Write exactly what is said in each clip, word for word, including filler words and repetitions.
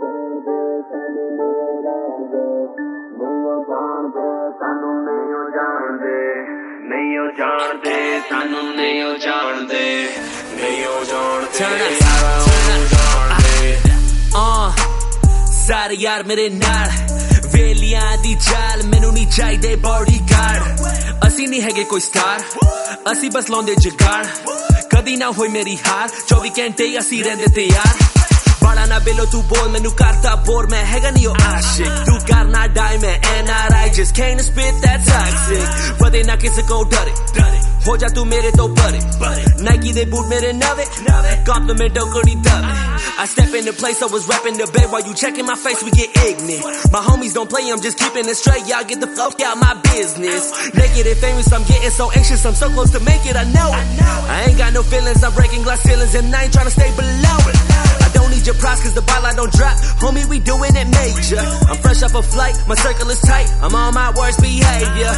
सारे यार मेरे नाल वेलियां दी चाल मैनू नहीं चाहिए बॉडीगार्ड असी नहीं हैगे कोई स्टार असी बस लाउंदे जुगाड़ कदी ना होई मेरी हार चौबीस घंटे असी रहंदे तैयार बड़ा ना बेलो तू बोल मैनू करता बोर मैं हैगा नहीं ओ आशिक तू करना डाई मैं N R I just can't spit that toxic पते ना किसे को डरे हो जा तू मेरे तो परे Nike दे बूट मेरे नवे compliment don't करी दबे I step in the place I was rapping the bed while you checking my face we get ignorant my homies don't play I'm just keeping it straight y'all get the fuck out my business negative famous I'm getting so anxious I'm so close to make it I know it I ain't got no feelings I'm breaking glass ceilings and I ain't trying to stay below it I don't need your props cause the ball I don't drop homie we doing it major I'm fresh off a flight my circle is tight I'm on my worst behavior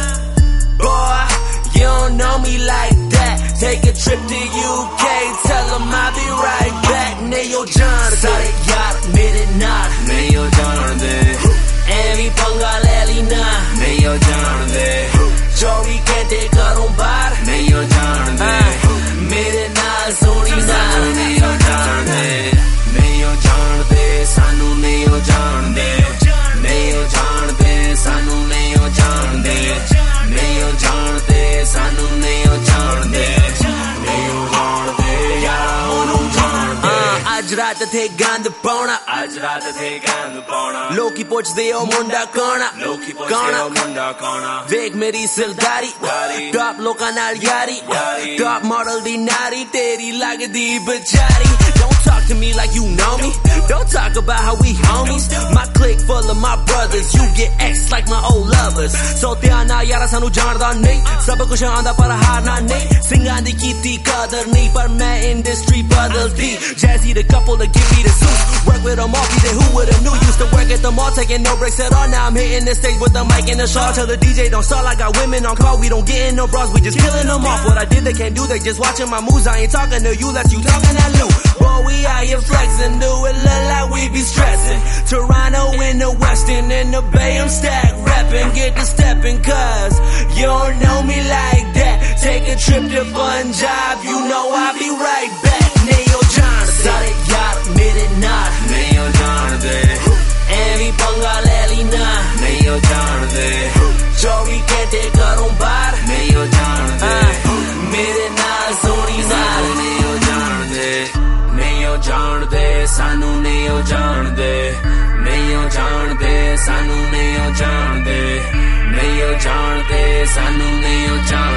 boy you don't know me like that take a trip to U K tell them I'll be right back nayo jaan sare yaar mere naal nayo jaan de every panga le li na nayo jaan de chori kente karon bar nayo jaan de mere naal soni na nayo jaan de nayo jaan de sanu nayo jaan de nayo jaan de sanu nayo jaan de nayo jaan de sanu nayo jaan de nayo jaan de yaar onu jaan de ਅੱਜ ਰਾਤ ਤੇ ਗੰਦ ਪਾਉਣਾ ਅੱਜ ਰਾਤ ਤੇ ਗੰਦ ਪਾਉਣਾ ਲੋਕੀ ਪੁੱਛਦੇ ਓ ਮੁੰਡਾ ਕੌਣਾ ਲੋਕੀ ਪੁੱਛਦੇ ਓ ਮੁੰਡਾ ਕੌਣਾ ਵੇਖ ਮੇਰੀ ਸਰਦਾਰੀ ਟਾਪ ਲੋਕਾਂ ਨਾਲ ਯਾਰੀ ਟਾਪ ਮਾਡਲ ਦੀ ਨਾਰੀ ਤੇਰੀ ਲੱਗਦੀ ਵਿਚਾਰੀ don't talk to me like you know me don't talk about how we homies my clique full of my brothers you get X like my old lovers so ਧਿਆਨ ਨਾਲ ਯਾਰਾ ਸਾਨੂੰ ਜਾਣਦਾ ਨਹੀਂ ਸਭ ਕੁਝ ਆਂਦਾ ਪਰ ਹਾਰਨਾ ਨਹੀਂ ਸਿੰਘਾਂ ਦੀ ਕੀਤੀ ਕਦਰ ਨਹੀਂ ਪਰ ਮੈਂ ਇੰਡਸਟਰੀ ਬਦਲਦੀ Jazzy the couple to give me the Zeus work with them all be there who would've knew used to work at the mall taking no breaks at all now I'm hitting the stage with the mic and the shawl tell the D J don't stall I got women on call we don't get in no bras we just killing them off what I did they can't do they just watching my moves I ain't talking to you that's you talking at Lou boy we out here flexing do it look like we be stressing Toronto in the Westin in the Bay I'm stacked rapping get to stepping cause you don't know me like that take a trip to Punjab you know I'll be right back nayo jaan sare yaar mere naal nayo jaan de every panga le li na nayo jaan de chaubi kente karon bar nayo jaan de mere naal soni naal nayo jaan de nayo jaan de sanu nayo jaan de nayo jaan de sanu nayo jaan de nayo jaan de sanu nayo jaan